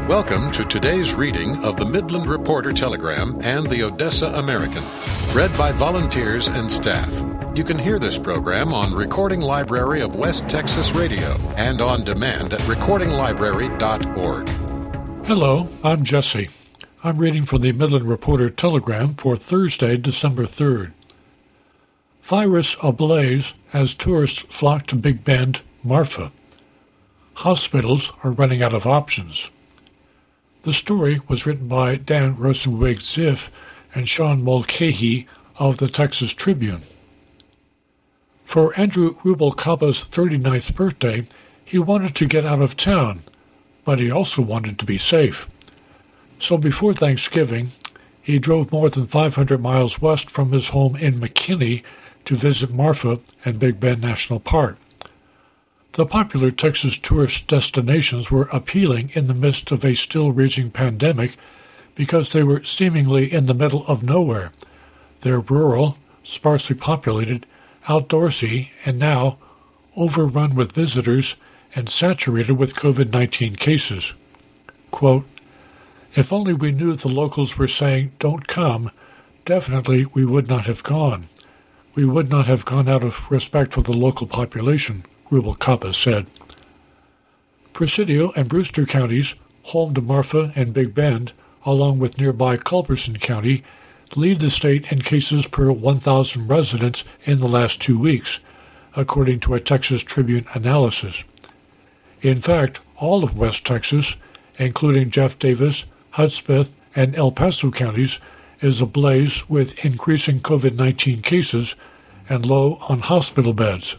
Welcome to today's reading of the Midland Reporter Telegram and the Odessa American, read by volunteers and staff. You can hear this program on Recording Library of West Texas Radio and on demand at recordinglibrary.org. Hello, I'm Jesse. I'm reading from the Midland Reporter Telegram for Thursday, December 3rd. Virus ablaze as tourists flock to Big Bend, Marfa. Hospitals are running out of options. The story was written by Dan Rosenwig-Ziff and Sean Mulcahy of the Texas Tribune. For Andrew Rubalcaba's 39th birthday, he wanted to get out of town, but he also wanted to be safe. So before Thanksgiving, he drove more than 500 miles west from his home in McKinney to visit Marfa and Big Bend National Park. The popular Texas tourist destinations were appealing in the midst of a still-raging pandemic because they were seemingly in the middle of nowhere. They're rural, sparsely populated, outdoorsy, and now overrun with visitors and saturated with COVID-19 cases. Quote, "If only we knew the locals were saying, 'Don't come,' definitely we would not have gone. We would not have gone out of respect for the local population," Rubalcaba said. Presidio and Brewster counties, home to Marfa and Big Bend, along with nearby Culberson County, lead the state in cases per 1,000 residents in the last 2 weeks, according to a Texas Tribune analysis. In fact, all of West Texas, including Jeff Davis, Hudspeth, and El Paso counties, is ablaze with increasing COVID-19 cases and low on hospital beds.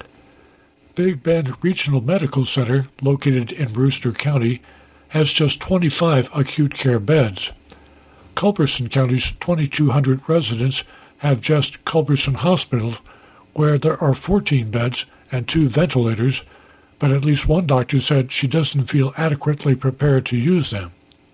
Big Bend Regional Medical Center, located in Brewster County, has just 25 acute care beds. Culberson County's 2,200 residents have just Culberson Hospital, where there are 14 beds and 2 ventilators, but at least one doctor said she doesn't feel adequately prepared to use them.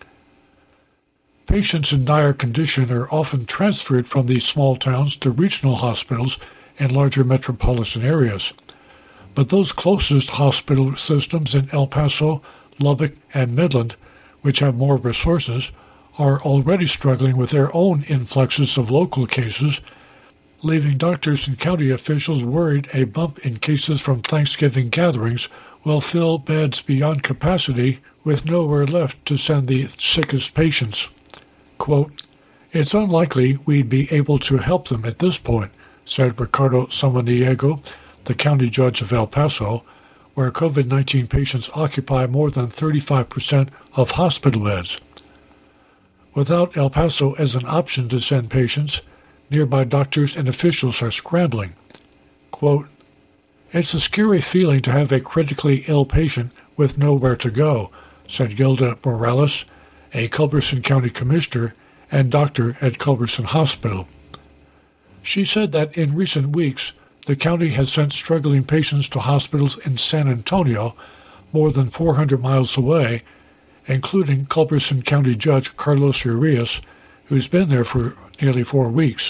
Patients in dire condition are often transferred from these small towns to regional hospitals in larger metropolitan areas. But those closest hospital systems in El Paso, Lubbock, and Midland, which have more resources, are already struggling with their own influxes of local cases, leaving doctors and county officials worried a bump in cases from Thanksgiving gatherings will fill beds beyond capacity with nowhere left to send the sickest patients. Quote, "It's unlikely we'd be able to help them at this point," said Ricardo Samaniego, the county judge of El Paso, where COVID-19 patients occupy more than 35% of hospital beds. Without El Paso as an option to send patients, nearby doctors and officials are scrambling. Quote, "It's a scary feeling to have a critically ill patient with nowhere to go," said Gilda Morales, a Culberson County commissioner and doctor at Culberson Hospital. She said that in recent weeks, the county has sent struggling patients to hospitals in San Antonio, more than 400 miles away, including Culberson County Judge Carlos Urias, who's been there for nearly 4 weeks.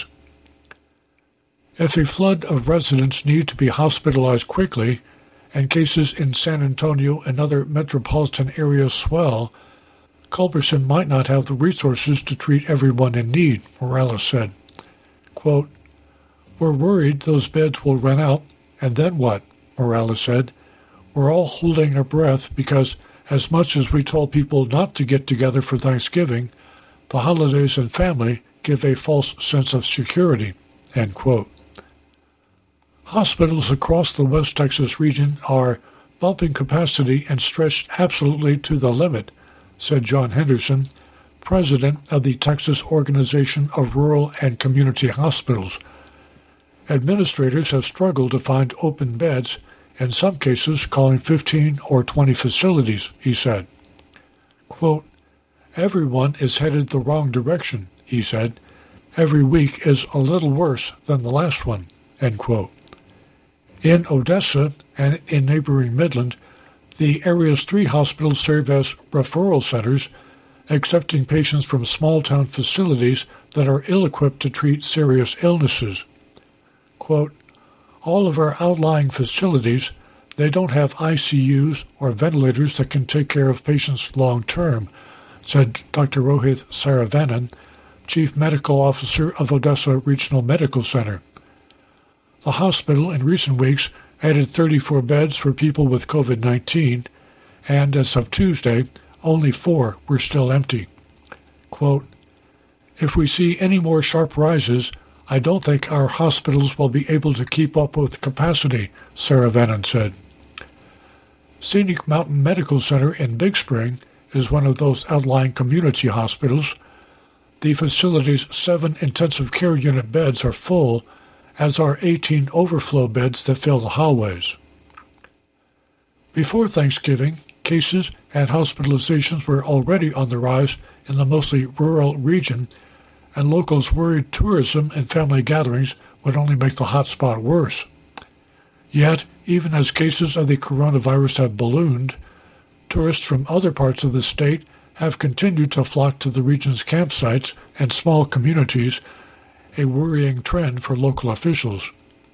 If a flood of residents need to be hospitalized quickly, and cases in San Antonio and other metropolitan areas swell, Culberson might not have the resources to treat everyone in need, Morales said. Quote, "We're worried those beds will run out, and then what?" Morales said. "We're all holding our breath because as much as we told people not to get together for Thanksgiving, the holidays and family give a false sense of security." End quote. Hospitals across the West Texas region are bumping capacity and stretched absolutely to the limit, said John Henderson, president of the Texas Organization of Rural and Community Hospitals. Administrators have struggled to find open beds, in some cases calling 15 or 20 facilities, he said. Quote, "Everyone is headed the wrong direction," he said. "Every week is a little worse than the last one," end quote. In Odessa and in neighboring Midland, the area's 3 hospitals serve as referral centers, accepting patients from small-town facilities that are ill-equipped to treat serious illnesses. Quote, "All of our outlying facilities, they don't have ICUs or ventilators that can take care of patients long term, said Dr. Rohit Saravanan, Chief Medical Officer of Odessa Regional Medical Center. The hospital in recent weeks added 34 beds for people with COVID-19, and as of Tuesday, only 4 were still empty. Quote, "If we see any more sharp rises, I don't think our hospitals will be able to keep up with capacity," Saravanan said. Scenic Mountain Medical Center in Big Spring is one of those outlying community hospitals. The facility's 7 intensive care unit beds are full, as are 18 overflow beds that fill the hallways. Before Thanksgiving, cases and hospitalizations were already on the rise in the mostly rural region, and locals worried tourism and family gatherings would only make the hotspot worse. Yet, even as cases of the coronavirus have ballooned, tourists from other parts of the state have continued to flock to the region's campsites and small communities, a worrying trend for local officials.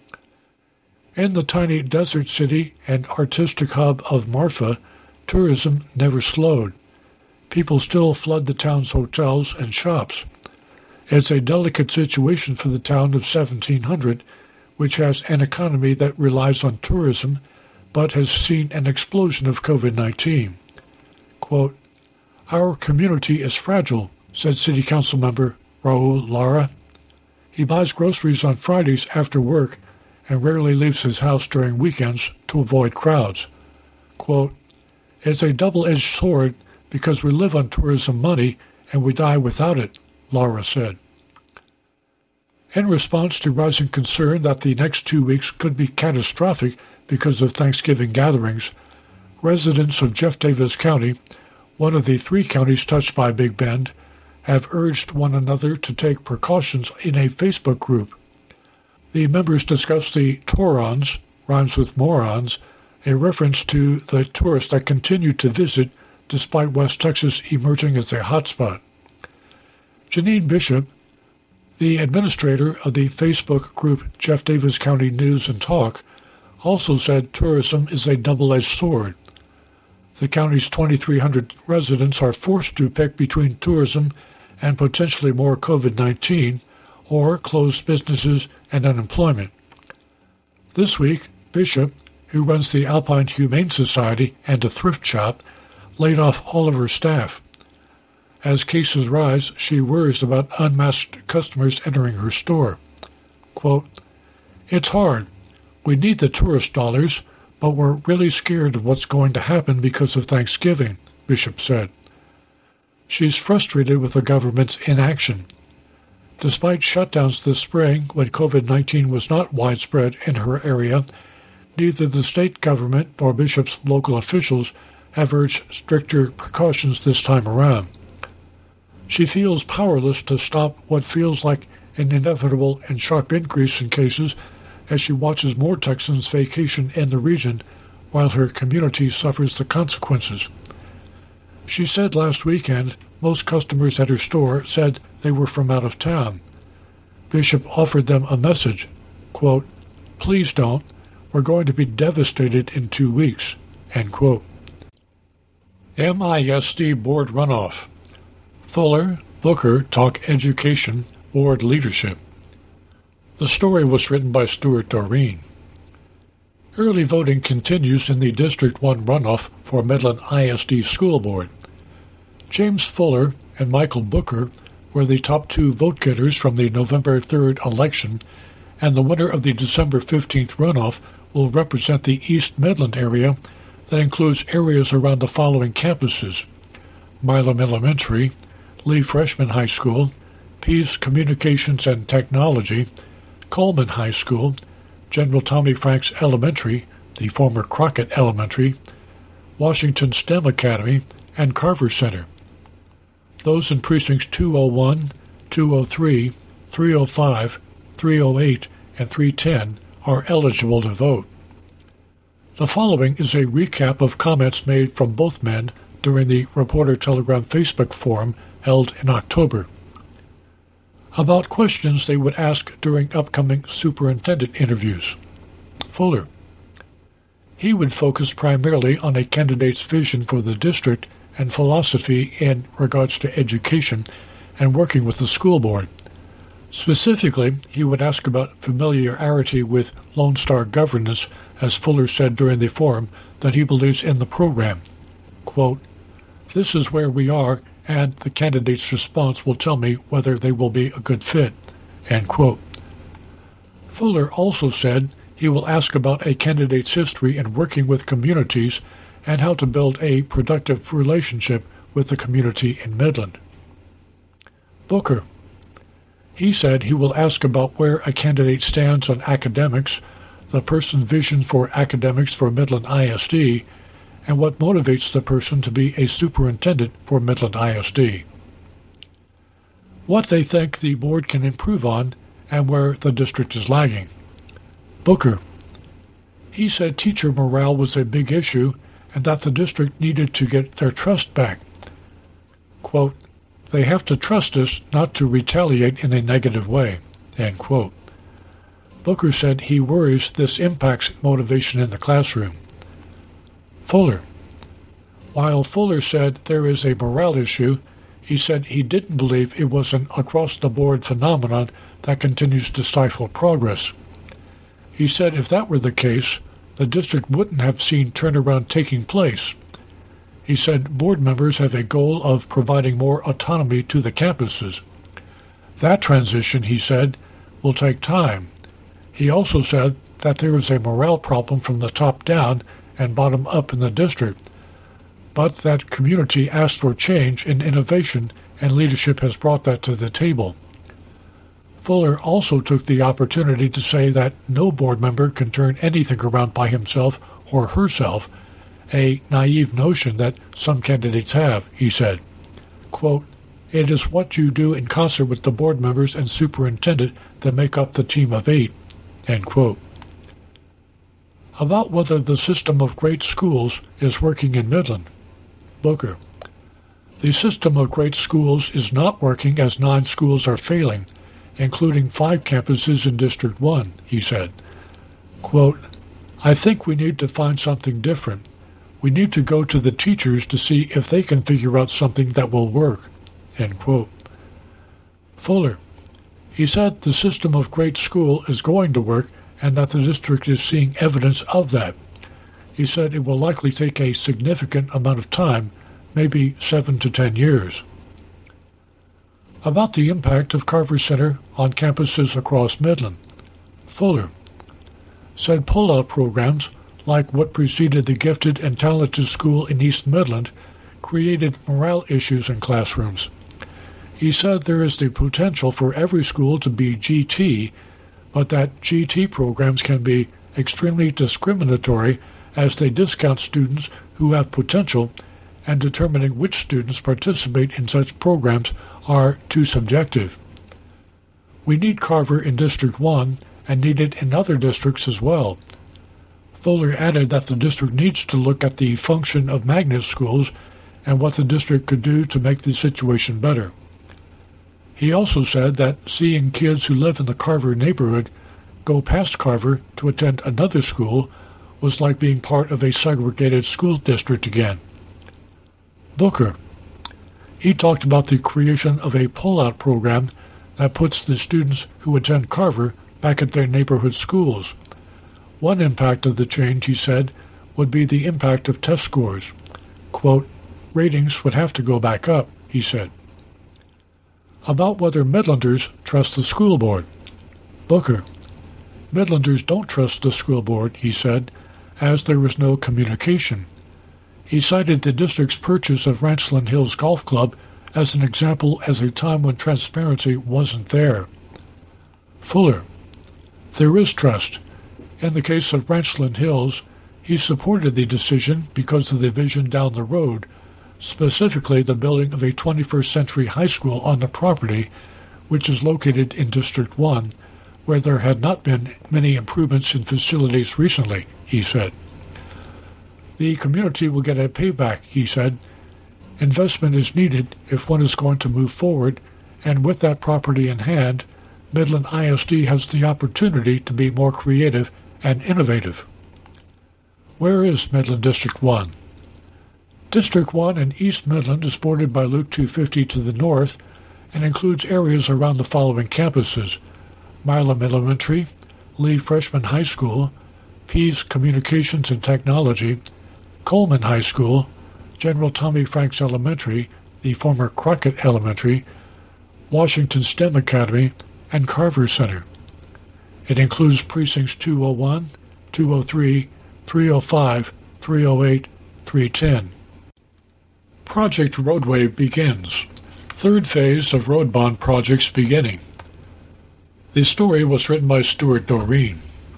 In the tiny desert city and artistic hub of Marfa, tourism never slowed. People still flood the town's hotels and shops. It's a delicate situation for the town of 1,700, which has an economy that relies on tourism, but has seen an explosion of COVID-19. Quote, "Our community is fragile," said City Council member Raul Lara. He buys groceries on Fridays after work and rarely leaves his house during weekends to avoid crowds. Quote, "It's a double-edged sword because we live on tourism money and we die without it," Lara said. In response to rising concern that the next 2 weeks could be catastrophic because of Thanksgiving gatherings, residents of Jeff Davis County, one of the 3 counties touched by Big Bend, have urged one another to take precautions in a Facebook group. The members discussed the Torons, rhymes with morons, a reference to the tourists that continue to visit despite West Texas emerging as a hotspot. Janine Bishop, the administrator of the Facebook group Jeff Davis County News and Talk, also said tourism is a double-edged sword. The county's 2,300 residents are forced to pick between tourism and potentially more COVID-19 or closed businesses and unemployment. This week, Bishop, who runs the Alpine Humane Society and a thrift shop, laid off all of her staff. As cases rise, she worries about unmasked customers entering her store. Quote, "It's hard. We need the tourist dollars, but we're really scared of what's going to happen because of Thanksgiving," Bishop said. She's frustrated with the government's inaction. Despite shutdowns this spring when COVID-19 was not widespread in her area, neither the state government nor Bishop's local officials have urged stricter precautions this time around. She feels powerless to stop what feels like an inevitable and sharp increase in cases as she watches more Texans vacation in the region while her community suffers the consequences. She said last weekend most customers at her store said they were from out of town. Bishop offered them a message, quote, "Please don't. We're going to be devastated in 2 weeks," end quote. MISD Board Runoff. Fuller, Booker talk education, board leadership. The story was written by Stuart Doreen. Early voting continues in the District 1 runoff for Midland ISD School Board. James Fuller and Michael Booker were the top 2 vote-getters from the November 3rd election, and the winner of the December 15th runoff will represent the East Midland area that includes areas around the following campuses: Milam Elementary, Lee Freshman High School, Pease Communications and Technology, Coleman High School, General Tommy Franks Elementary, the former Crockett Elementary, Washington STEM Academy, and Carver Center. Those in precincts 201, 203, 305, 308, and 310 are eligible to vote. The following is a recap of comments made from both men during the Reporter Telegram Facebook forum held in October, about questions they would ask during upcoming superintendent interviews. Fuller: He would focus primarily on a candidate's vision for the district and philosophy in regards to education and working with the school board. Specifically, he would ask about familiarity with Lone Star governance, as Fuller said during the forum that he believes in the program. Quote, "This is where we are, and the candidate's response will tell me whether they will be a good fit." End quote. Fuller also said he will ask about a candidate's history in working with communities and how to build a productive relationship with the community in Midland. Booker. He said he will ask about where a candidate stands on academics, the person's vision for academics for Midland ISD, and what motivates the person to be a superintendent for Midland ISD. What they think the board can improve on and where the district is lagging. Booker. He said teacher morale was a big issue and that the district needed to get their trust back. Quote, "They have to trust us not to retaliate in a negative way." End quote. Booker said he worries this impacts motivation in the classroom. Fuller. While Fuller said there is a morale issue, he said he didn't believe it was an across-the-board phenomenon that continues to stifle progress. He said if that were the case, the district wouldn't have seen turnaround taking place. He said board members have a goal of providing more autonomy to the campuses. That transition, he said, will take time. He also said that there is a morale problem from the top down and bottom up in the district, but that community asked for change and innovation, and leadership has brought that to the table. Fuller also took the opportunity to say that no board member can turn anything around by himself or herself, a naive notion that some candidates have, he said. Quote, "It is what you do in concert with the board members and superintendent that make up the team of 8. End quote. About whether the system of great schools is working in Midland. Booker. The system of great schools is not working as 9 schools are failing, including 5 campuses in District 1, he said. Quote, "I think we need to find something different. We need to go to the teachers to see if they can figure out something that will work." End quote. Fuller. He said the system of great school is going to work and that the district is seeing evidence of that. He said it will likely take a significant amount of time, maybe 7 to 10 years. About the impact of Carver Center on campuses across Midland. Fuller. Said pull-out programs, like what preceded the Gifted and Talented School in East Midland, created morale issues in classrooms. He said there is the potential for every school to be GT, but that GT programs can be extremely discriminatory as they discount students who have potential, and determining which students participate in such programs are too subjective. We need Carver in District 1 and need it in other districts as well. Fuller added that the district needs to look at the function of magnet schools and what the district could do to make the situation better. He also said that seeing kids who live in the Carver neighborhood go past Carver to attend another school was like being part of a segregated school district again. Booker. He talked about the creation of a pull-out program that puts the students who attend Carver back at their neighborhood schools. One impact of the change, he said, would be the impact of test scores. Quote, "Ratings would have to go back up," he said. About whether Midlanders trust the school board. Booker. Midlanders don't trust the school board, he said, as there was no communication. He cited the district's purchase of Ranchland Hills Golf Club as an example as a time when transparency wasn't there. Fuller. There is trust. In the case of Ranchland Hills, he supported the decision because of the vision down the road, specifically the building of a 21st century high school on the property, which is located in District 1, where there had not been many improvements in facilities recently, he said. The community will get a payback, he said. Investment is needed if one is going to move forward, and with that property in hand, Midland ISD has the opportunity to be more creative and innovative. Where is Midland District 1? District 1 in East Midland is bordered by Loop 250 to the north and includes areas around the following campuses: Milam Elementary, Lee Freshman High School, Pease Communications and Technology, Coleman High School, General Tommy Franks Elementary, the former Crockett Elementary, Washington STEM Academy, and Carver Center. It includes precincts 201, 203, 305, 308, 310. Project Roadway begins. Third phase of road bond projects beginning. The story was written by Stuart Doreen.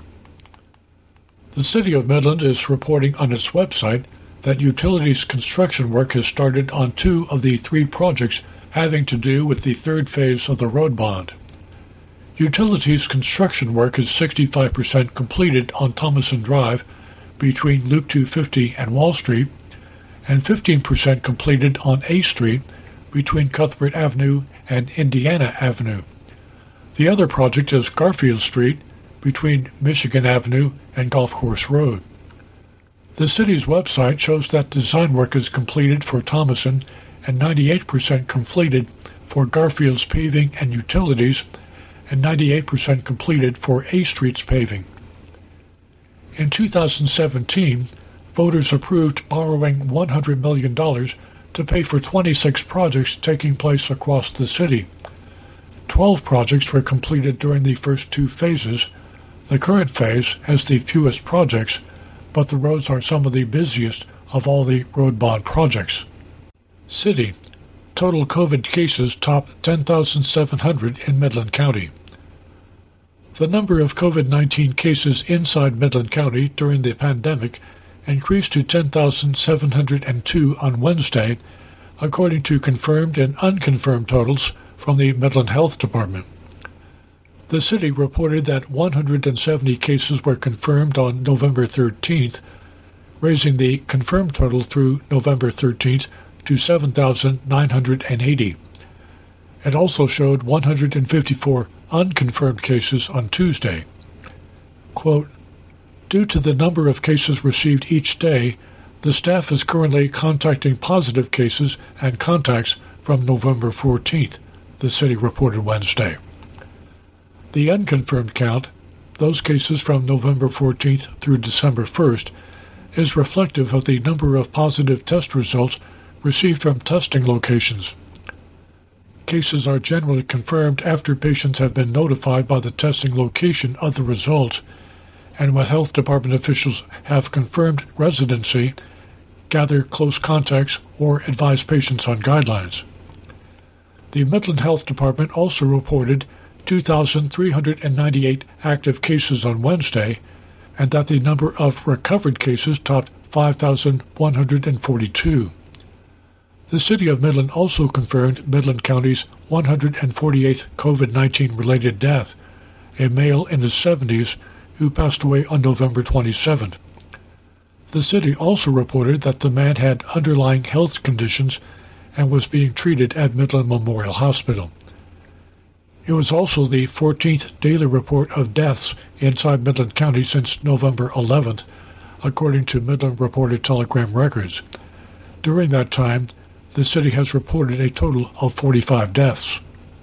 The City of Midland is reporting on its website that utilities construction work has started on 2 of the 3 projects having to do with the third phase of the road bond. Utilities construction work is 65% completed on Thomason Drive between Loop 250 and Wall Street, and 15% completed on A Street between Cuthbert Avenue and Indiana Avenue. The other project is Garfield Street between Michigan Avenue and Golf Course Road. The city's website shows that design work is completed for Thomason and 98% completed for Garfield's paving and utilities, and 98% completed for A Street's paving. In 2017, voters approved borrowing $100 million to pay for 26 projects taking place across the city. 12 projects were completed during the first 2 phases. The current phase has the fewest projects, but the roads are some of the busiest of all the road bond projects. City. Total COVID cases top 10,700 in Midland County. The number of COVID-19 cases inside Midland County during the pandemic increased to 10,702 on Wednesday, according to confirmed and unconfirmed totals from the Midland Health Department. The city reported that 170 cases were confirmed on November 13th, raising the confirmed total through November 13th to 7,980. It also showed 154 unconfirmed cases on Tuesday. Quote, "Due to the number of cases received each day, the staff is currently contacting positive cases and contacts from November 14th, the city reported Wednesday. The unconfirmed count, those cases from November 14th through December 1st, is reflective of the number of positive test results received from testing locations. Cases are generally confirmed after patients have been notified by the testing location of the results, and when health department officials have confirmed residency, gather close contacts, or advise patients on guidelines. The Midland Health Department also reported 2,398 active cases on Wednesday, and that the number of recovered cases topped 5,142. The City of Midland also confirmed Midland County's 148th COVID-19 related death, a male in his 70s who passed away on November 27th. The city also reported that the man had underlying health conditions and was being treated at Midland Memorial Hospital. It was also the 14th daily report of deaths inside Midland County since November 11th, according to Midland Reporter-Telegram records. During that time, the city has reported a total of 45 deaths.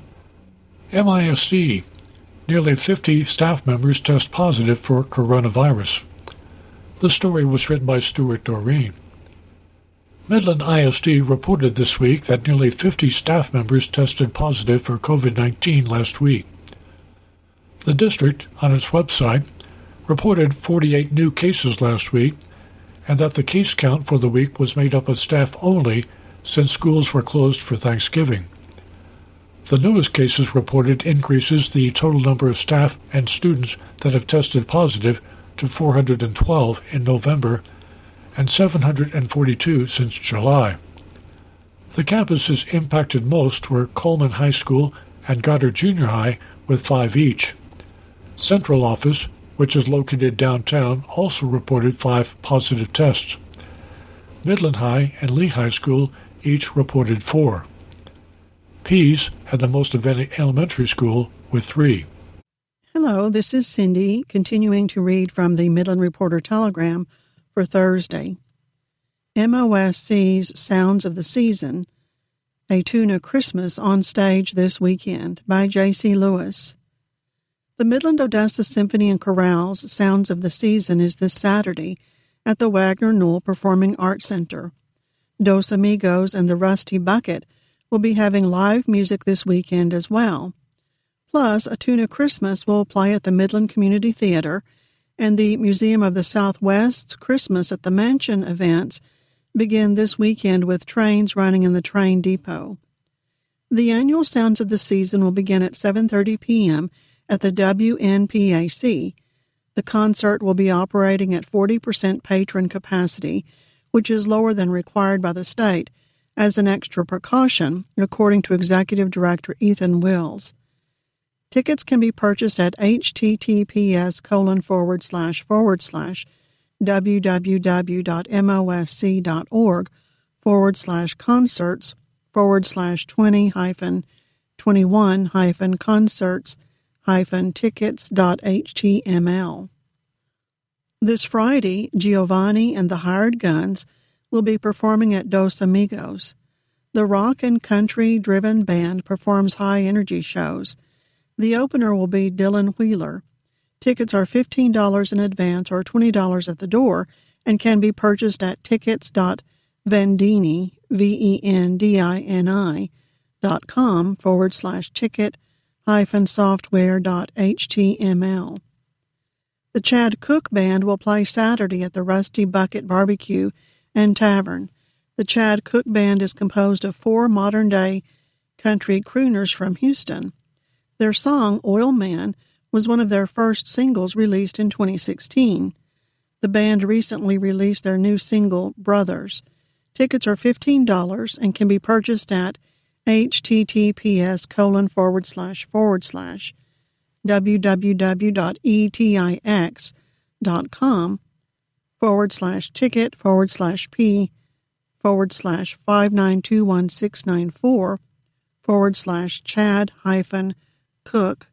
MISD. Nearly 50 staff members test positive for coronavirus. The story was written by Stuart Doreen. Midland ISD reported this week that nearly 50 staff members tested positive for COVID-19 last week. The district, on its website, reported 48 new cases last week, and that the case count for the week was made up of staff only since schools were closed for Thanksgiving. The newest cases reported increases the total number of staff and students that have tested positive to 412 in November and 742 since July. The campuses impacted most were Coleman High School and Goddard Junior High with 5 each. Central Office, which is located downtown, also reported 5 positive tests. Midland High and Lee High School each reported 4. Pease had the most of any elementary school with 3. Hello, this is Cindy, continuing to read from the Midland Reporter-Telegram for Thursday. MOSC's Sounds of the Season, a Tuna Christmas on stage this weekend by J.C. Lewis. The Midland Odessa Symphony and Chorale's Sounds of the Season is this Saturday at the Wagner Knoll Performing Arts Center. Dos Amigos and the Rusty Bucket will be having live music this weekend as well. Plus, A Tuna Christmas will play at the Midland Community Theater, and the Museum of the Southwest's Christmas at the Mansion events begin this weekend with trains running in the train depot. The annual Sounds of the Season will begin at 7:30 p.m. at the WNPAC. The concert will be operating at 40% patron capacity, which is lower than required by the state, as an extra precaution, according to Executive Director Ethan Wills. Tickets can be purchased at https://www.mosc.org/concerts/20-concerts-tickets.html. This Friday, Giovanni and the Hired Guns will be performing at Dos Amigos. The rock and country-driven band performs high-energy shows. The opener will be Dylan Wheeler. Tickets are $15 in advance or $20 at the door and can be purchased at tickets.vendini.com/ticket-software.html. The Chad Cook Band will play Saturday at the Rusty Bucket Barbecue and Tavern. The Chad Cook Band is composed of 4 modern-day country crooners from Houston. Their song, Oil Man, was one of their first singles released in 2016. The band recently released their new single, Brothers. Tickets are $15 and can be purchased at https://www.etix.com/ticket/P/Chad-Cook,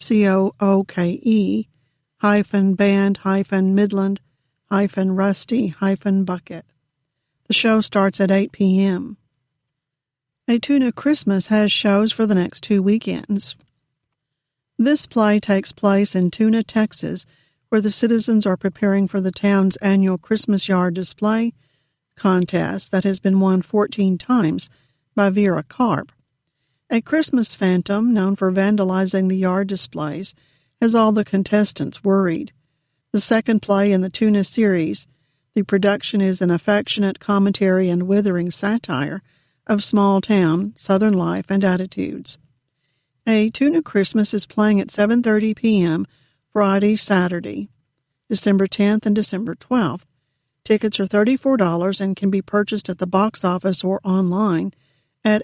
COOKE-band-midland-rusty-bucket. The show starts at 8 p.m. A Tuna Christmas has shows for the next 2 weekends. This play takes place in Tuna, Texas, where the citizens are preparing for the town's annual Christmas yard display contest that has been won 14 times by Vera Karp. A Christmas phantom, known for vandalizing the yard displays, has all the contestants worried. The second play in the Tuna series, the production is an affectionate commentary and withering satire of small-town Southern life and attitudes. A Tuna Christmas is playing at 7:30 p.m. Friday, Saturday, December 10th and December 12th. Tickets are $34 and can be purchased at the box office or online at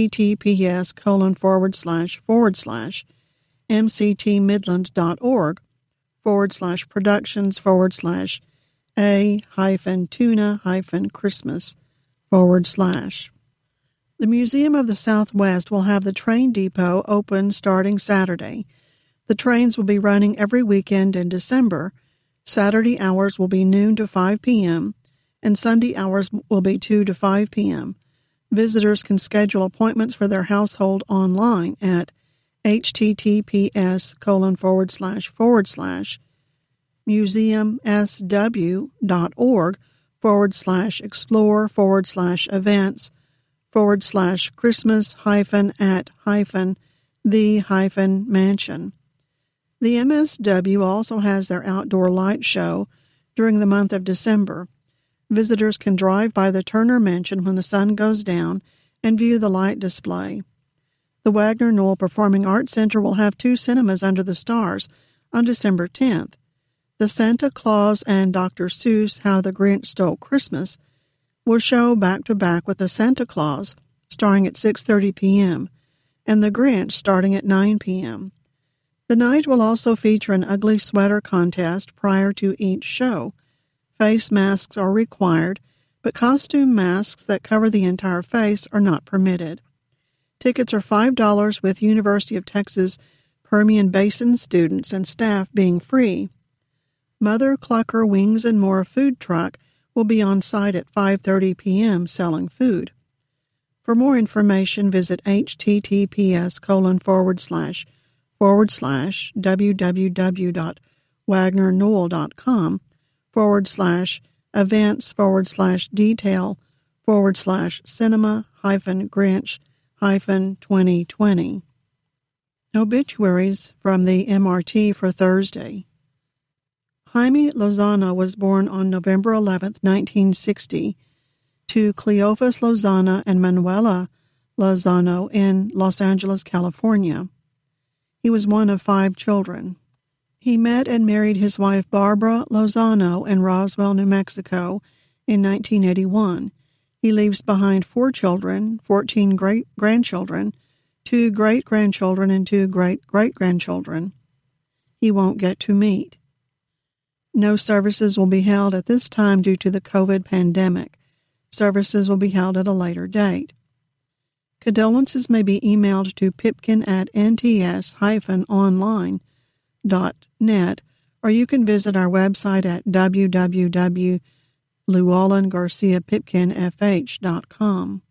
https://productions/a-tuna-christmas/. The Museum of the Southwest will have the train depot open starting Saturday. The trains will be running every weekend in December. Saturday hours will be noon to 5 p.m., and Sunday hours will be 2 to 5 p.m. Visitors can schedule appointments for their household online at museum-sw.org/explore/events/Christmas-at-the-mansion. The MSW also has their outdoor light show during the month of December. Visitors can drive by the Turner Mansion when the sun goes down and view the light display. The Wagner Knoll Performing Arts Center will have 2 cinemas under the stars on December 10th. The Santa Claus and Dr. Seuss How the Grinch Stole Christmas will show back-to-back with the Santa Claus starting at 6:30 p.m. and the Grinch starting at 9 p.m. The night will also feature an ugly sweater contest prior to each show. Face masks are required, but costume masks that cover the entire face are not permitted. Tickets are $5 with University of Texas Permian Basin students and staff being free. Mother Clucker Wings and More food truck will be on site at 5:30 p.m. selling food. For more information, visit https://wagnernewell.com/events/cinema-grinch-2020. Obituaries from the MRT for Thursday. Jaime Lozano was born on November 11, 1960, to Cleophas Lozano and Manuela Lozano in Los Angeles, California. He was one of 5 children. He met and married his wife Barbara Lozano in Roswell, New Mexico in 1981. He leaves behind 4 children, 14 great-grandchildren, 2 great-grandchildren, and 2 great-great-grandchildren he won't get to meet. No services will be held at this time due to the COVID pandemic. Services will be held at a later date. Condolences may be emailed to pipkin@nts-online.net, or you can visit our website at www.llewellyngarciapipkinfh.com.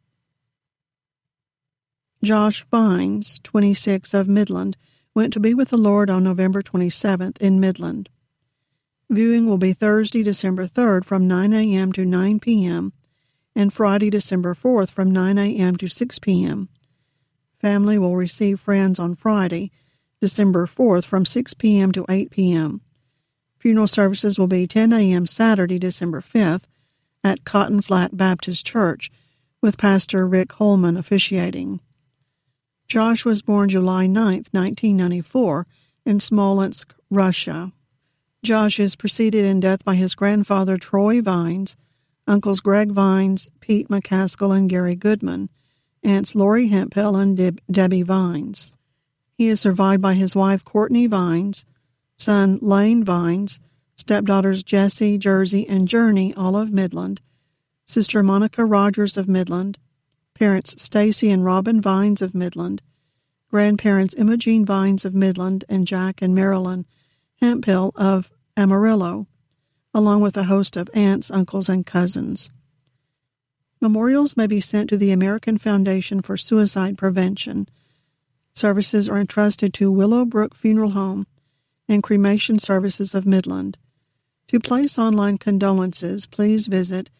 Josh Vines, 26, of Midland, went to be with the Lord on November 27th in Midland. Viewing will be Thursday, December 3rd from 9 a.m. to 9 p.m., and Friday, December 4th from 9 a.m. to 6 p.m. Family will receive friends on Friday, December 4th from 6 p.m. to 8 p.m. Funeral services will be 10 a.m. Saturday, December 5th at Cotton Flat Baptist Church, with Pastor Rick Holman officiating. Josh was born July 9, 1994, in Smolensk, Russia. Josh is preceded in death by his grandfather Troy Vines, uncles Greg Vines, Pete McCaskill, and Gary Goodman, aunts Lori Hemphill and Debbie Vines. He is survived by his wife Courtney Vines, son Lane Vines, stepdaughters Jessie, Jersey, and Journey, all of Midland, sister Monica Rogers of Midland, parents Stacy and Robin Vines of Midland, grandparents Imogene Vines of Midland, and Jack and Marilyn Hemphill of Amarillo, along with a host of aunts, uncles, and cousins. Memorials may be sent to the American Foundation for Suicide Prevention. Services are entrusted to Willowbrook Funeral Home and Cremation Services of Midland. To place online condolences, please visit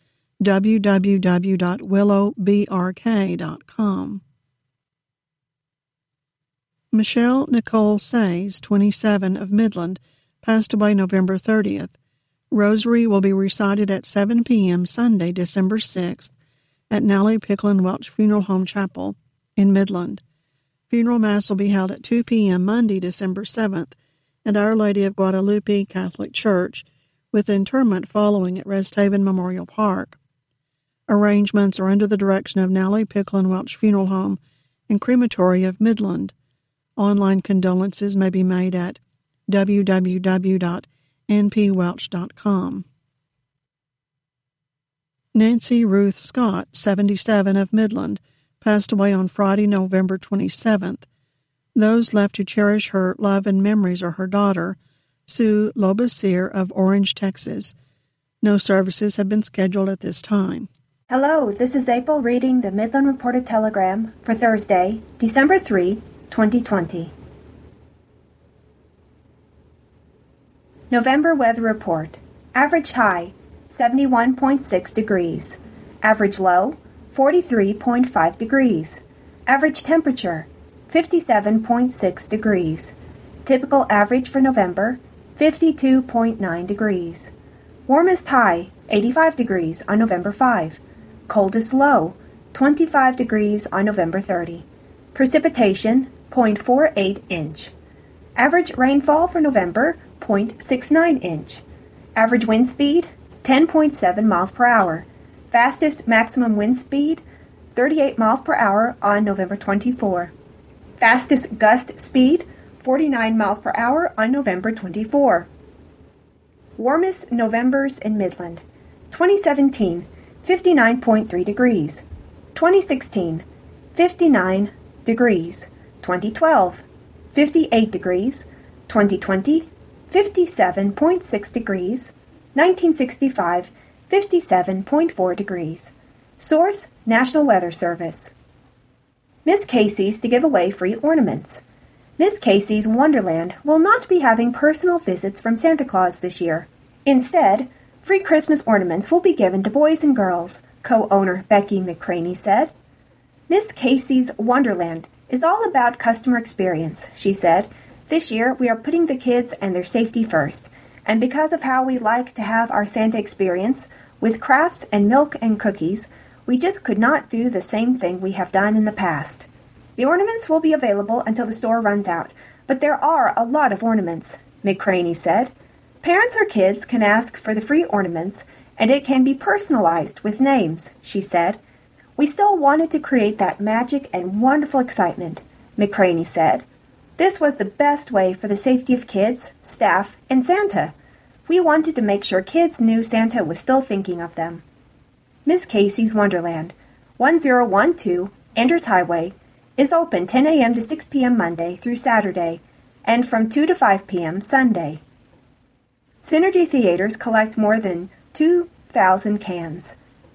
www.willowbrk.com. Michelle Nicole Says, 27, of Midland, passed away November 30th. Rosary will be recited at 7 p.m. Sunday, December 6th, at Nally Picklin Welch Funeral Home Chapel in Midland. Funeral Mass will be held at 2 p.m. Monday, December 7th, at Our Lady of Guadalupe Catholic Church, with interment following at Rest Haven Memorial Park. Arrangements are under the direction of Nally Picklin Welch Funeral Home and Crematory of Midland. Online condolences may be made at www.npwelch.com. Nancy Ruth Scott, 77, of Midland, passed away on Friday, November 27th. Those left to cherish her love and memories are her daughter, Sue Lobasier of Orange, Texas. No services have been scheduled at this time. Hello, this is April reading the Midland Reporter Telegram for Thursday, December 3, 2020. November weather report. Average high, 71.6 degrees. Average low, 43.5 degrees. Average temperature, 57.6 degrees. Typical average for November, 52.9 degrees. Warmest high, 85 degrees on November 5. Coldest low, 25 degrees on November 30. Precipitation, 0.48 inch. Average rainfall for November, 0.69 inch. Average wind speed, 10.7 miles per hour. Fastest maximum wind speed, 38 miles per hour on November 24. Fastest gust speed, 49 miles per hour on November 24. Warmest Novembers in Midland. 2017, 59.3 degrees. 2016, 59 degrees. 2012, 58 degrees. 2020, 57.6 degrees. 1965, 57.4 degrees. Source, National Weather Service. Miss Casey's to give away free ornaments. Miss Casey's Wonderland will not be having personal visits from Santa Claus this year. Instead, free Christmas ornaments will be given to boys and girls, co-owner Becky McCraney said. Miss Casey's Wonderland is all about customer experience, she said. This year, we are putting the kids and their safety first. And because of how we like to have our Santa experience, with crafts and milk and cookies, we just could not do the same thing we have done in the past. The ornaments will be available until the store runs out, but there are a lot of ornaments, McCraney said. Parents or kids can ask for the free ornaments, and it can be personalized with names, she said. We still wanted to create that magic and wonderful excitement, McCraney said. This was the best way for the safety of kids, staff, and Santa. We wanted to make sure kids knew Santa was still thinking of them. Miss Casey's Wonderland, 1012 Andrews Highway, is open 10 a.m. to 6 p.m. Monday through Saturday, and from 2 to 5 p.m. Sunday. Synergy Theaters collect more than 2,000 cans.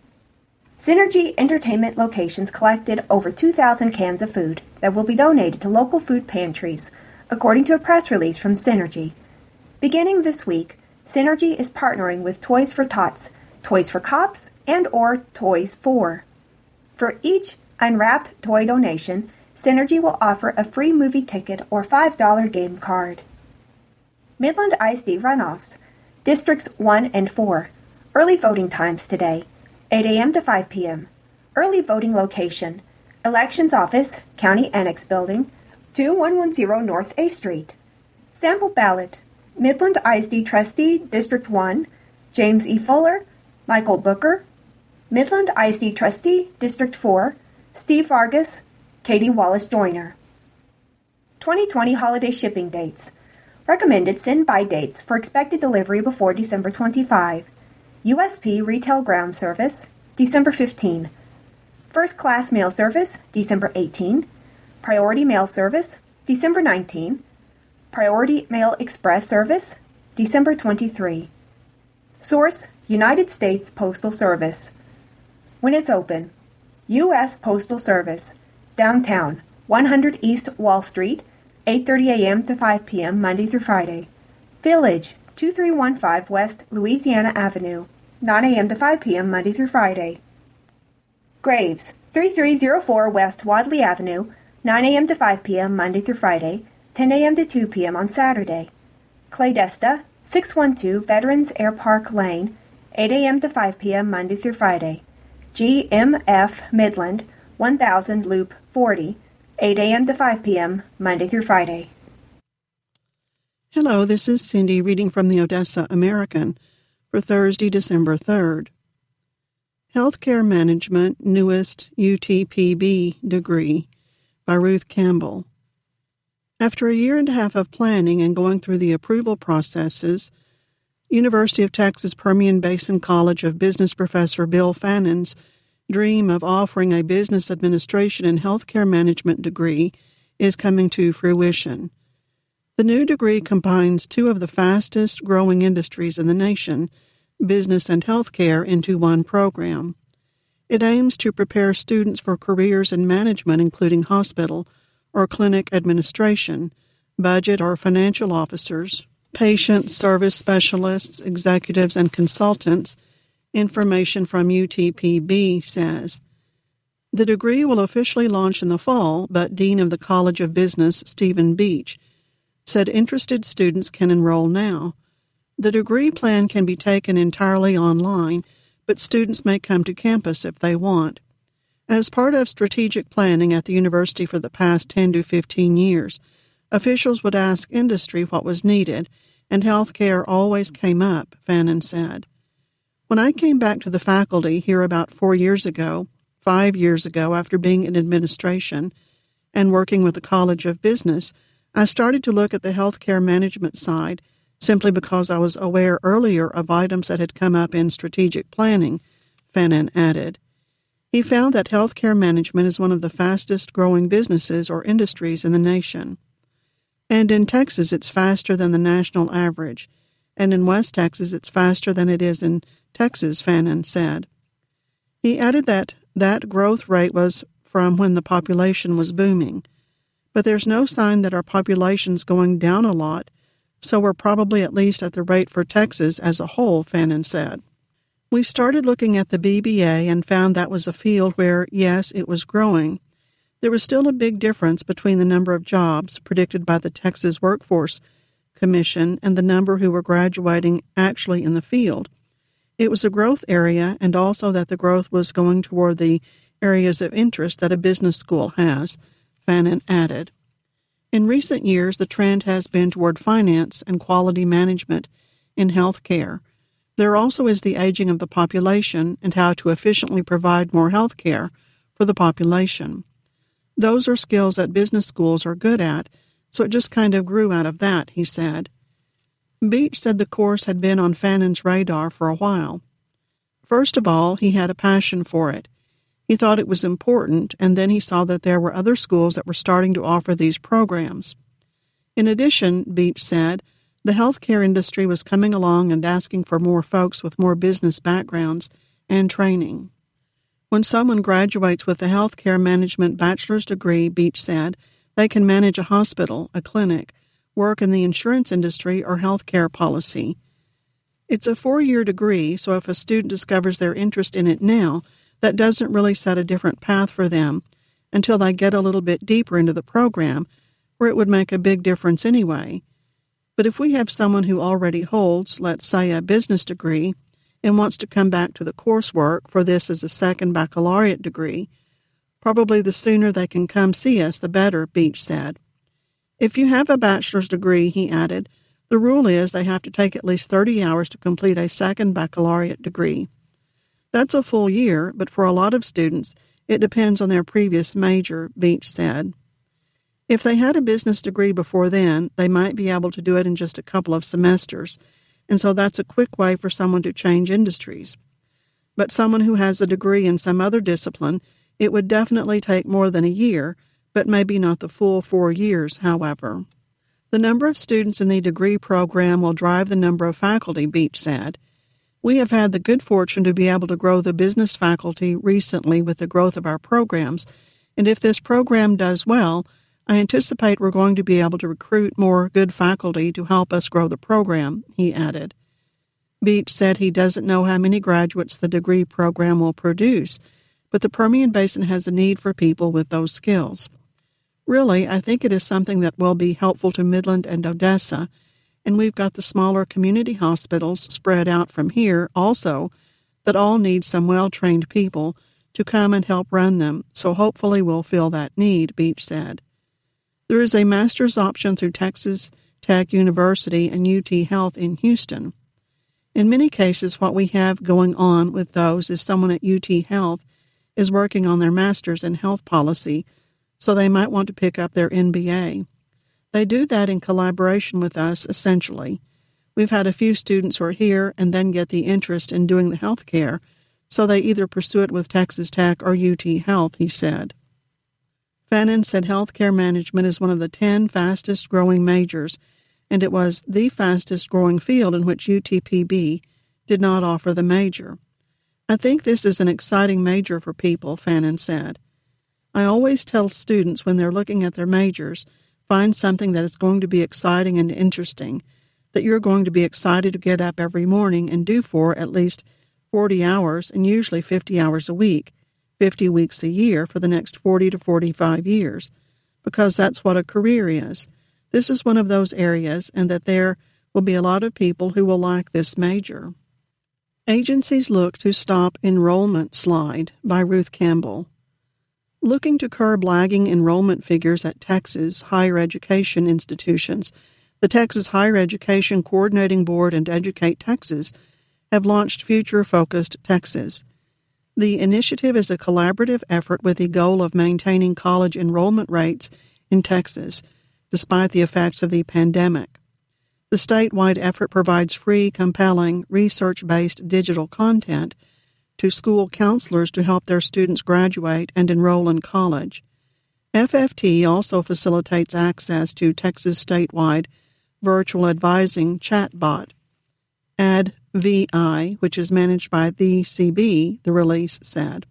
Synergy Entertainment locations collected over 2,000 cans of food that will be donated to local food pantries, according to a press release from Synergy. Beginning this week, Synergy is partnering with Toys for Tots, Toys for Cops, and or Toys For. For each unwrapped toy donation, Synergy will offer a free movie ticket or $5 game card. Midland ISD runoffs. Districts 1 and 4. Early voting times today, 8 a.m. to 5 p.m. Early voting location. Elections Office, County Annex Building, 2110 North A Street. Sample ballot. Midland ISD Trustee, District 1, James E. Fuller, Michael Booker. Midland ISD Trustee, District 4, Steve Vargas, Katie Wallace-Joyner. 2020 holiday shipping dates. Recommended send-by dates for expected delivery before December 25. USP Retail Ground Service, December 15. First Class Mail Service, December 18. Priority Mail Service, December 19. Priority Mail Express Service, December 23. Source, United States Postal Service. When it's open, U.S. Postal Service, Downtown, 100 East Wall Street, 8:30 a.m. to 5 p.m. Monday through Friday. Village, 2315 West Louisiana Avenue, 9 a.m. to 5 p.m. Monday through Friday. Graves, 3304 West Wadley Avenue, 9 a.m. to 5 p.m. Monday through Friday, 10 a.m. to 2 p.m. on Saturday. Cladesta, 612 Veterans Air Park Lane, 8 a.m. to 5 p.m. Monday through Friday. GMF Midland, 1000 Loop 40, 8 a.m. to 5 p.m. Monday through Friday. Hello, this is Cindy reading from the Odessa American for Thursday, December 3rd. Healthcare Management Newest UTPB Degree by Ruth Campbell. After a year and a half of planning and going through the approval processes, University of Texas Permian Basin College of Business professor Bill Fannon's dream of offering a business administration and healthcare management degree is coming to fruition. The new degree combines two of the fastest growing industries in the nation, business and healthcare, into one program. It aims to prepare students for careers in management, including hospital or clinic administration, budget or financial officers, patient service specialists, executives, and consultants, information from UTPB says. The degree will officially launch in the fall, but Dean of the College of Business, Stephen Beach, said interested students can enroll now. The degree plan can be taken entirely online, but students may come to campus if they want. As part of strategic planning at the university for the past 10 to 15 years, officials would ask industry what was needed, and healthcare always came up, Fannin said. When I came back to the faculty here about 5 years ago, after being in administration and working with the College of Business, I started to look at the healthcare management side simply because I was aware earlier of items that had come up in strategic planning, Fannin added. He found that healthcare management is one of the fastest growing businesses or industries in the nation. And in Texas, it's faster than the national average. And in West Texas, it's faster than it is in Texas, Fannin said. He added that growth rate was from when the population was booming. But there's no sign that our population's going down a lot, so we're probably at least at the rate for Texas as a whole, Fannin said. We started looking at the BBA and found that was a field where, yes, it was growing. There was still a big difference between the number of jobs predicted by the Texas Workforce Commission and the number who were graduating actually in the field. It was a growth area, and also that the growth was going toward the areas of interest that a business school has, Fannin added. In recent years, the trend has been toward finance and quality management in health care. There also is the aging of the population and how to efficiently provide more health care for the population. Those are skills that business schools are good at, so it just kind of grew out of that, he said. Beach said the course had been on Fannin's radar for a while. First of all, he had a passion for it. He thought it was important, and then he saw that there were other schools that were starting to offer these programs. In addition, Beach said, the healthcare industry was coming along and asking for more folks with more business backgrounds and training. When someone graduates with a healthcare management bachelor's degree, Beach said, they can manage a hospital, a clinic, work in the insurance industry, or healthcare policy. It's a 4-year degree, so if a student discovers their interest in it now, that doesn't really set a different path for them until they get a little bit deeper into the program, where it would make a big difference anyway. But if we have someone who already holds, let's say, a business degree and wants to come back to the coursework for this as a second baccalaureate degree, probably the sooner they can come see us, the better, Beach said. If you have a bachelor's degree, he added, the rule is they have to take at least 30 hours to complete a second baccalaureate degree. That's a full year, but for a lot of students, it depends on their previous major, Beach said. If they had a business degree before then, they might be able to do it in just a couple of semesters, and so that's a quick way for someone to change industries. But someone who has a degree in some other discipline, it would definitely take more than a year, but maybe not the full 4 years, however. The number of students in the degree program will drive the number of faculty, Beach said. We have had the good fortune to be able to grow the business faculty recently with the growth of our programs, and if this program does well, I anticipate we're going to be able to recruit more good faculty to help us grow the program, he added. Beach said he doesn't know how many graduates the degree program will produce, but the Permian Basin has a need for people with those skills. Really, I think it is something that will be helpful to Midland and Odessa, and we've got the smaller community hospitals spread out from here also that all need some well-trained people to come and help run them, so hopefully we'll fill that need, Beach said. There is a master's option through Texas Tech University and UT Health in Houston. In many cases, what we have going on with those is someone at UT Health is working on their master's in health policy, so they might want to pick up their MBA. They do that in collaboration with us, essentially. We've had a few students who are here and then get the interest in doing the health care, so they either pursue it with Texas Tech or UT Health, he said. Fannin said healthcare management is one of the 10 fastest-growing majors, and it was the fastest-growing field in which UTPB did not offer the major. I think this is an exciting major for people, Fannin said. I always tell students when they're looking at their majors, find something that is going to be exciting and interesting, that you're going to be excited to get up every morning and do for at least 40 hours and usually 50 hours a week, 50 weeks a year for the next 40 to 45 years, because that's what a career is. This is one of those areas, and that there will be a lot of people who will like this major. Agencies Look to Stop Enrollment Slide by Ruth Campbell. Looking to curb lagging enrollment figures at Texas higher education institutions, the Texas Higher Education Coordinating Board and Educate Texas have launched Future Focused Texas. The initiative is a collaborative effort with the goal of maintaining college enrollment rates in Texas, despite the effects of the pandemic. The statewide effort provides free, compelling, research-based digital content to school counselors to help their students graduate and enroll in college. FFT also facilitates access to Texas statewide virtual advising chatbot, AdVI, which is managed by the CB, the release said.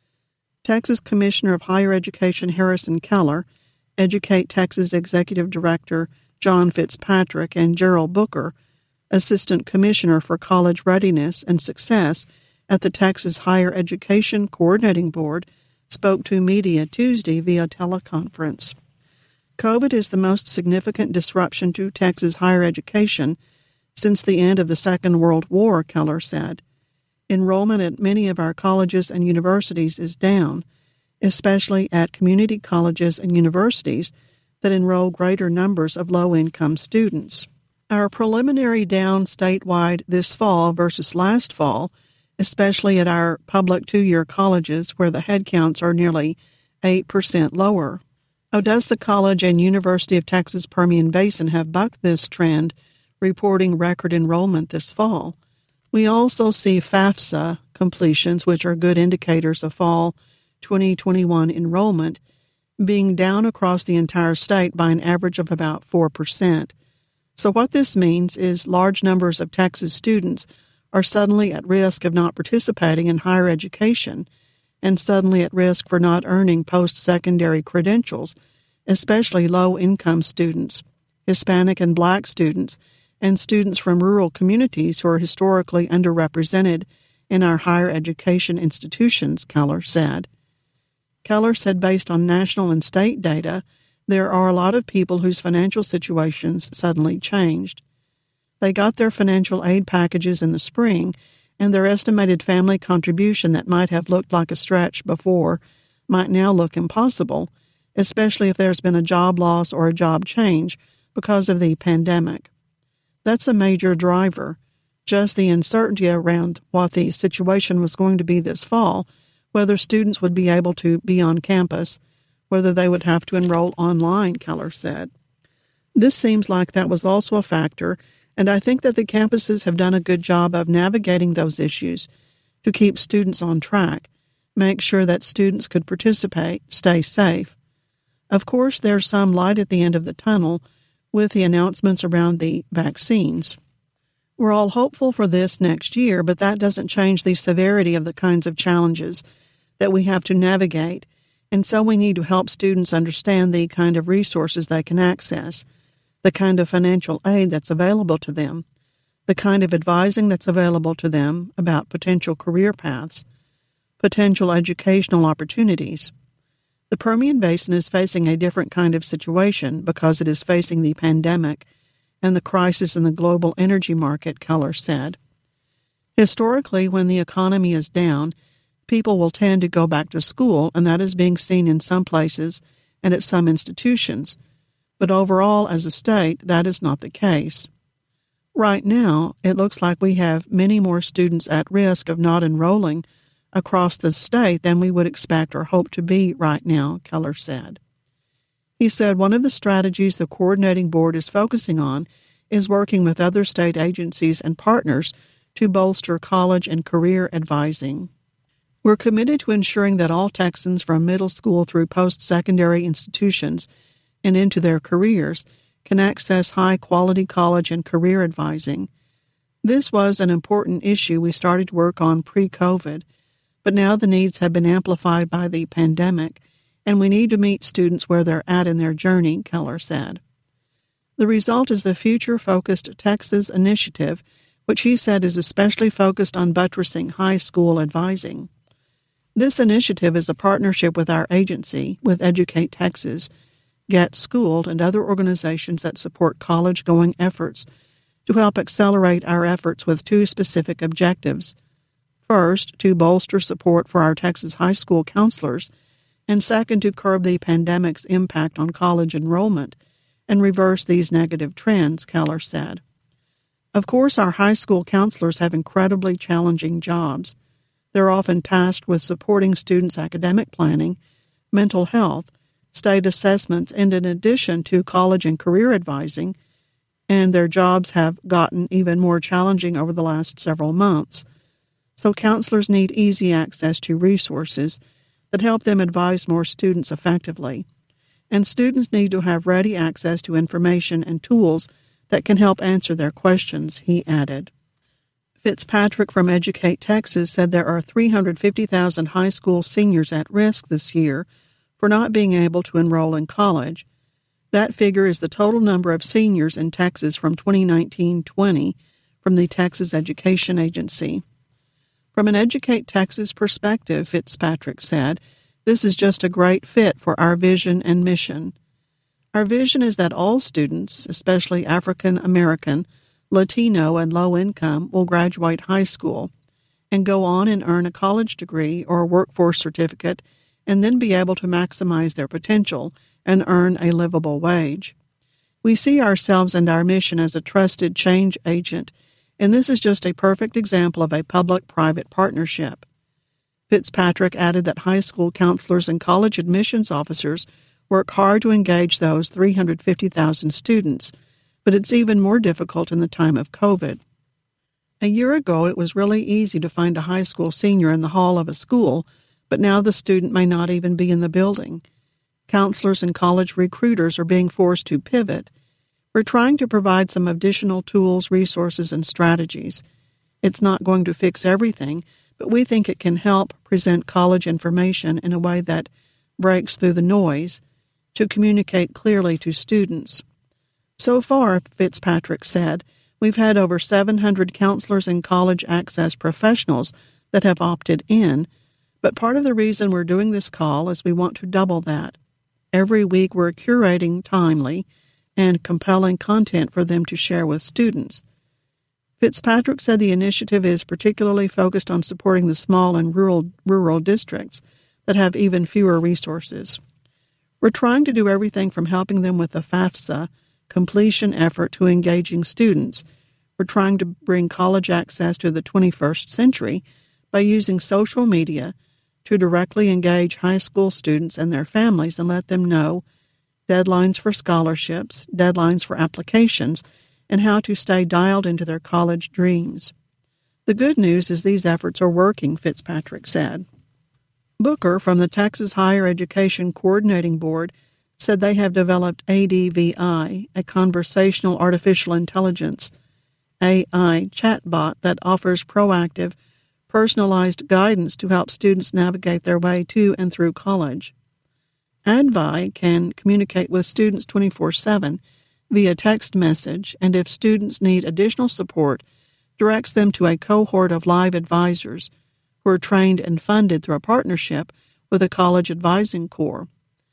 Texas Commissioner of Higher Education Harrison Keller, Educate Texas Executive Director John Fitzpatrick, and Gerald Booker, Assistant Commissioner for College Readiness and Success at the Texas Higher Education Coordinating Board, spoke to media Tuesday via teleconference. COVID is the most significant disruption to Texas higher education since the end of the Second World War, Keller said. Enrollment at many of our colleges and universities is down, especially at community colleges and universities that enroll greater numbers of low-income students. Our preliminary down statewide this fall versus last fall, especially at our public two-year colleges where the headcounts are nearly 8% lower. Odessa College and University of Texas Permian Basin have bucked this trend, reporting record enrollment this fall. We also see FAFSA completions, which are good indicators of fall 2021 enrollment, being down across the entire state by an average of about 4%. So what this means is large numbers of Texas students are suddenly at risk of not participating in higher education and suddenly at risk for not earning post-secondary credentials, especially low-income students, Hispanic and Black students, and students from rural communities who are historically underrepresented in our higher education institutions, Keller said. Keller said based on national and state data, there are a lot of people whose financial situations suddenly changed. They got their financial aid packages in the spring, and their estimated family contribution that might have looked like a stretch before might now look impossible, especially if there's been a job loss or a job change because of the pandemic. That's a major driver. Just the uncertainty around what the situation was going to be this fall, whether students would be able to be on campus, whether they would have to enroll online, Keller said. This seems like that was also a factor, and I think that the campuses have done a good job of navigating those issues to keep students on track, make sure that students could participate, stay safe. Of course, there's some light at the end of the tunnel with the announcements around the vaccines. We're all hopeful for this next year, but that doesn't change the severity of the kinds of challenges that we have to navigate, and so we need to help students understand the kind of resources they can access, the kind of financial aid that's available to them, the kind of advising that's available to them about potential career paths, potential educational opportunities. The Permian Basin is facing a different kind of situation because it is facing the pandemic and the crisis in the global energy market, Keller said. Historically, when the economy is down, people will tend to go back to school, and that is being seen in some places and at some institutions. But overall, as a state, that is not the case. Right now, it looks like we have many more students at risk of not enrolling across the state than we would expect or hope to be right now, Keller said. He said one of the strategies the coordinating board is focusing on is working with other state agencies and partners to bolster college and career advising. We're committed to ensuring that all Texans from middle school through post-secondary institutions and into their careers can access high-quality college and career advising. This was an important issue we started to work on pre-COVID, but now the needs have been amplified by the pandemic, and we need to meet students where they're at in their journey, Keller said. The result is the Future-Focused Texas Initiative, which he said is especially focused on buttressing high school advising. This initiative is a partnership with our agency, with Educate Texas, Get Schooled, and other organizations that support college-going efforts to help accelerate our efforts with two specific objectives. First, to bolster support for our Texas high school counselors, and second, to curb the pandemic's impact on college enrollment and reverse these negative trends, Keller said. Of course, our high school counselors have incredibly challenging jobs. They're often tasked with supporting students' academic planning, mental health, state assessments, and in addition to college and career advising, and their jobs have gotten even more challenging over the last several months. So counselors need easy access to resources that help them advise more students effectively. and students need to have ready access to information and tools that can help answer their questions, he added. Fitzpatrick from Educate Texas said there are 350,000 high school seniors at risk this year for not being able to enroll in college. That figure is the total number of seniors in Texas from 2019-20 from the Texas Education Agency. From an Educate Texas perspective, Fitzpatrick said, this is just a great fit for our vision and mission. Our vision is that all students, especially African American, Latino, and low income, will graduate high school and go on and earn a college degree or a workforce certificate and then be able to maximize their potential and earn a livable wage. We see ourselves and our mission as a trusted change agent, and this is just a perfect example of a public-private partnership. Fitzpatrick added that high school counselors and college admissions officers work hard to engage those 350,000 students, but it's even more difficult in the time of COVID. A year ago, it was really easy to find a high school senior in the hall of a school, but now the student may not even be in the building. Counselors and college recruiters are being forced to pivot. We're trying to provide some additional tools, resources, and strategies. It's not going to fix everything, but we think it can help present college information in a way that breaks through the noise to communicate clearly to students. So far, Fitzpatrick said, we've had over 700 counselors and college access professionals that have opted in, but part of the reason we're doing this call is we want to double that. Every week we're curating timely and compelling content for them to share with students. Fitzpatrick said the initiative is particularly focused on supporting the small and rural districts that have even fewer resources. We're trying to do everything from helping them with the FAFSA completion effort to engaging students. We're trying to bring college access to the 21st century by using social media to directly engage high school students and their families and let them know deadlines for scholarships, deadlines for applications, and how to stay dialed into their college dreams. The good news is these efforts are working, Fitzpatrick said. Booker from the Texas Higher Education Coordinating Board said they have developed ADVI, a conversational artificial intelligence AI chatbot that offers proactive, personalized guidance to help students navigate their way to and through college. ADVI can communicate with students 24/7 via text message, and if students need additional support, directs them to a cohort of live advisors who are trained and funded through a partnership with a college advising corps.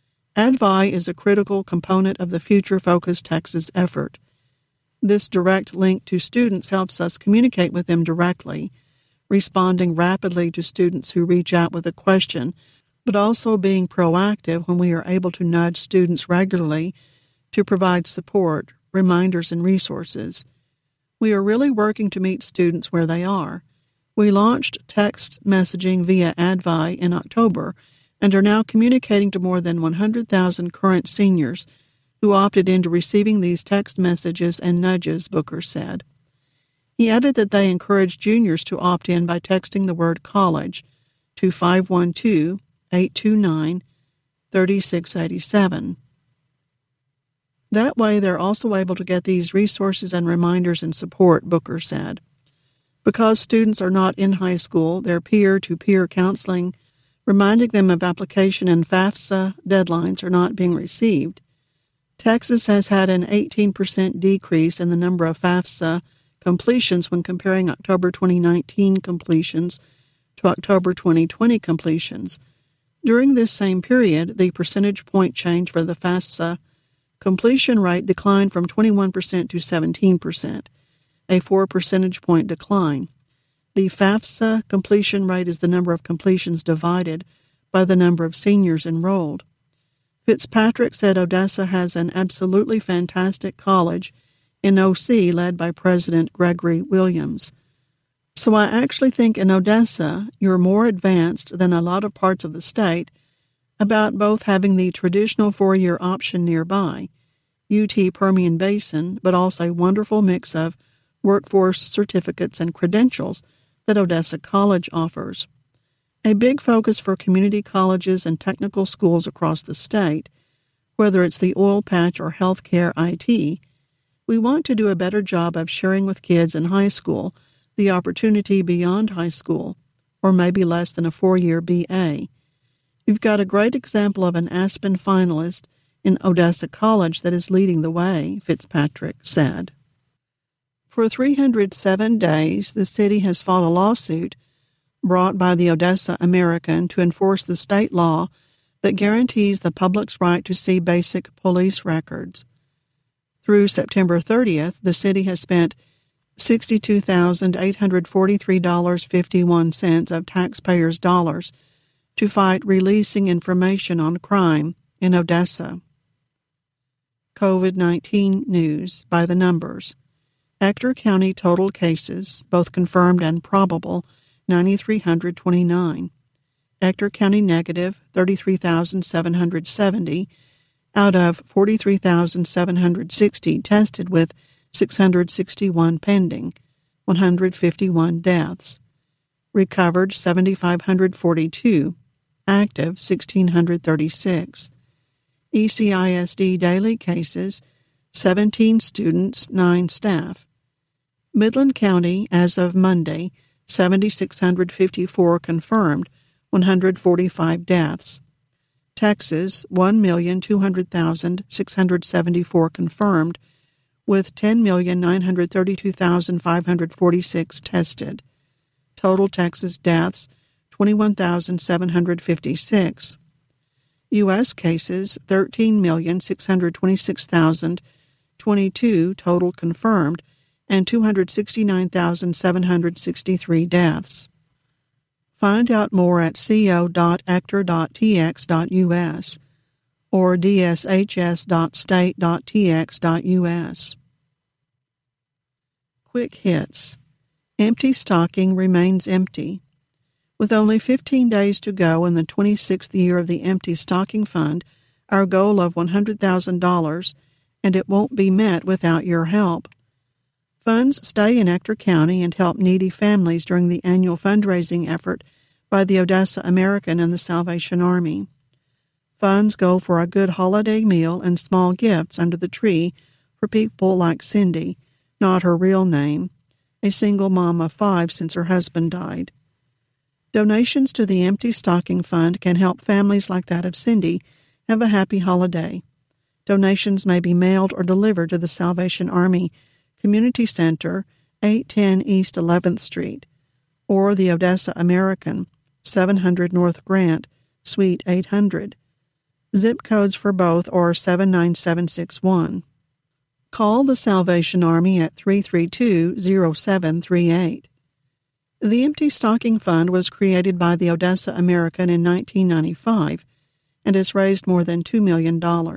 ADVI is a critical component of the Future Focus Texas effort. This direct link to students helps us communicate with them directly, responding rapidly to students who reach out with a question, but also being proactive when we are able to nudge students regularly to provide support, reminders, and resources. We are really working to meet students where they are. We launched text messaging via ADVI in October and are now communicating to more than 100,000 current seniors who opted into receiving these text messages and nudges, Booker said. He added that they encourage juniors to opt in by texting the word college to 512-829-3687. That way, they're also able to get these resources and reminders and support, Booker said. Because students are not in high school, their peer-to-peer counseling, reminding them of application and FAFSA deadlines are not being received. Texas has had an 18% decrease in the number of FAFSA completions when comparing October 2019 completions to October 2020 completions. During this same period, the percentage point change for the FAFSA completion rate declined from 21% to 17%, a 4 percentage point decline. The FAFSA completion rate is the number of completions divided by the number of seniors enrolled. Fitzpatrick said Odessa has an absolutely fantastic college in OC led by President Gregory Williams. So I actually think in Odessa you're more advanced than a lot of parts of the state about both having the traditional 4-year option nearby, UT Permian Basin, but also a wonderful mix of workforce certificates and credentials that Odessa College offers. A big focus for community colleges and technical schools across the state Whether it's the oil patch or healthcare IT, we want to do a better job of sharing with kids in high school the opportunity beyond high school, or maybe less than a 4-year BA. You've got a great example of an Aspen finalist in Odessa College that is leading the way, Fitzpatrick said. For 307 days, the city has fought a lawsuit brought by the Odessa American to enforce the state law that guarantees the public's right to see basic police records. Through September 30th, the city has spent $62,843.51 of taxpayers' dollars to fight releasing information on crime in Odessa. COVID-19 news by the numbers. Ector County total cases, both confirmed and probable, 9,329. Ector County negative, 33,770, out of 43,760 tested with 661 pending, 151 deaths. Recovered, 7,542. Active, 1,636. ECISD daily cases, 17 students, 9 staff. Midland County, as of Monday, 7,654 confirmed, 145 deaths. Texas, 1,200,674 confirmed, with 10,932,546 tested. Total Texas deaths, 21,756. U.S. cases, 13,626,022 total confirmed, and 269,763 deaths. Find out more at co.ector.tx.us or dshs.state.tx.us. Quick hits. Empty stocking remains empty. With only 15 days to go in the 26th year of the Empty Stocking Fund, our goal of $100,000, and it won't be met without your help. Funds stay in Ector County and help needy families during the annual fundraising effort by the Odessa American and the Salvation Army. Funds go for a good holiday meal and small gifts under the tree for people like Cindy, not her real name, a single mom of 5 since her husband died. Donations to the Empty Stocking Fund can help families like that of Cindy have a happy holiday. Donations may be mailed or delivered to the Salvation Army Community Center, 810 East 11th Street, or the Odessa American, 700 North Grant, Suite 800. Zip codes for both are 79761. Call the Salvation Army at 332-0738. The Empty Stocking Fund was created by the Odessa American in 1995 and has raised more than $2 million.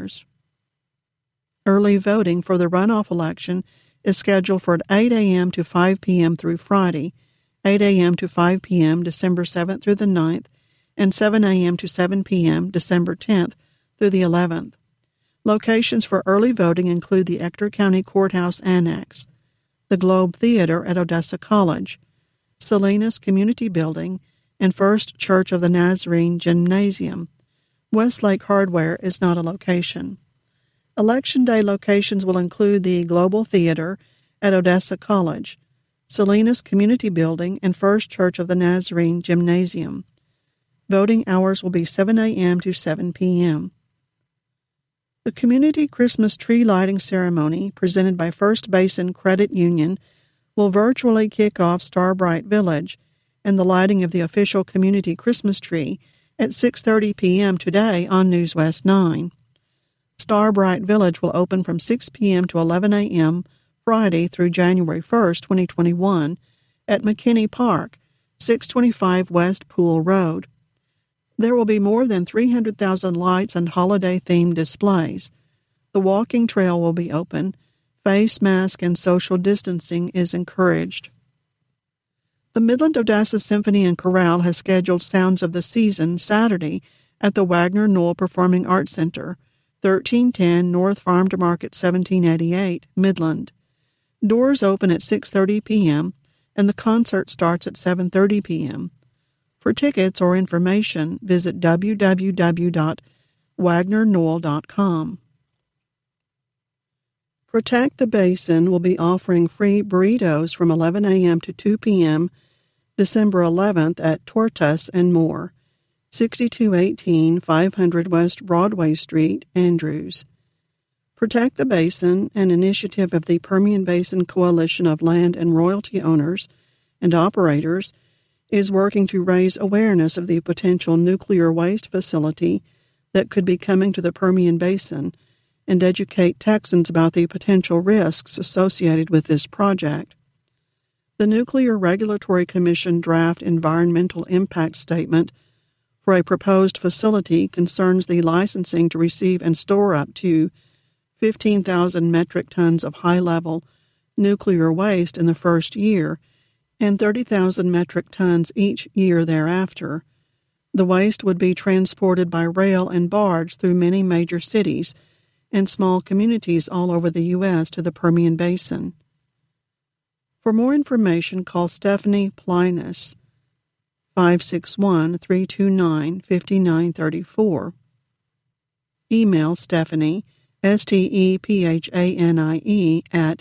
Early voting for the runoff election is scheduled for 8 a.m. to 5 p.m. through Friday, 8 a.m. to 5 p.m. December 7th through the 9th, and 7 a.m. to 7 p.m. December 10th through the 11th. Locations for early voting include the Ector County Courthouse Annex, the Globe Theater at Odessa College, Salinas Community Building, and First Church of the Nazarene Gymnasium. Westlake Hardware is not a location. Election Day locations will include the Global Theater at Odessa College, Salinas Community Building, and First Church of the Nazarene Gymnasium. Voting hours will be 7 a.m. to 7 p.m. The Community Christmas Tree Lighting Ceremony, presented by First Basin Credit Union, will virtually kick off Starbright Village and the lighting of the official community Christmas tree at 6:30 p.m. today on News West 9. Starbright Village will open from 6 p.m. to 11 a.m. Friday through January 1st, 2021 at McKinney Park, 625 West Pool Road. There will be more than 300,000 lights and holiday-themed displays. The walking trail will be open. Face mask and social distancing is encouraged. The Midland Odessa Symphony and Chorale has scheduled Sounds of the Season Saturday at the Wagner Knoll Performing Arts Center, 1310 North Farm to Market 1788, Midland. Doors open at 6:30 p.m. and the concert starts at 7:30 p.m. For tickets or information, visit www.odessamusic.com. WagnerNoel.com. Protect the Basin will be offering free burritos from 11 a.m. to 2 p.m. December 11th at Tortas and More, 6218 500 West Broadway Street, Andrews. Protect the Basin, an initiative of the Permian Basin Coalition of Land and Royalty Owners and Operators, is working to raise awareness of the potential nuclear waste facility that could be coming to the Permian Basin and educate Texans about the potential risks associated with this project. The Nuclear Regulatory Commission draft environmental impact statement for a proposed facility concerns the licensing to receive and store up to 15,000 metric tons of high-level nuclear waste in the first year and 30,000 metric tons each year thereafter. The waste would be transported by rail and barge through many major cities and small communities all over the U.S. to the Permian Basin. For more information, call Stephanie Plinus, 561-329-5934. Email Stephanie, STEPHANIE, at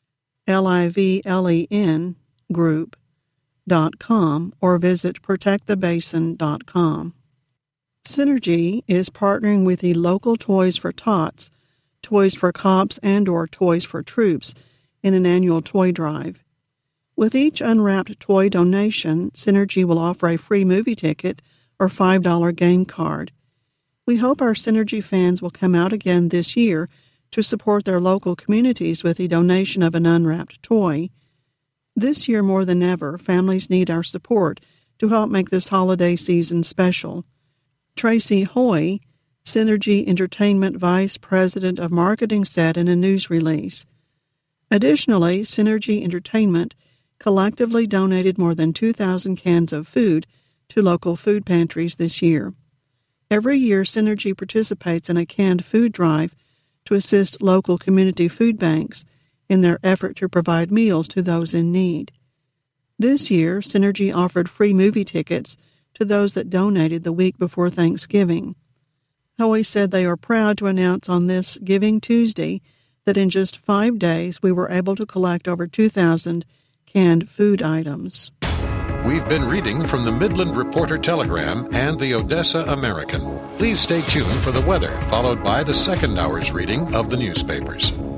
livlengroup.com or visit protectthebasin.com. Synergy is partnering with the local Toys for Tots, Toys for Cops, and or Toys for Troops in an annual toy drive. With each unwrapped toy donation, Synergy will offer a free movie ticket or $5 game card. We hope our Synergy fans will come out again this year to support their local communities with the donation of an unwrapped toy. This year more than ever, families need our support to help make this holiday season special. Tracy Hoy, Synergy Entertainment Vice President of Marketing, said in a news release. Additionally, Synergy Entertainment collectively donated more than 2,000 cans of food to local food pantries this year. Every year, Synergy participates in a canned food drive to assist local community food banks in their effort to provide meals to those in need. This year, Synergy offered free movie tickets to those that donated the week before Thanksgiving. Hoey said they are proud to announce on this Giving Tuesday that in just 5 days we were able to collect over 2,000 canned food items. We've been reading from the Midland Reporter Telegram and the Odessa American. Please stay tuned for the weather, followed by the second hour's reading of the newspapers.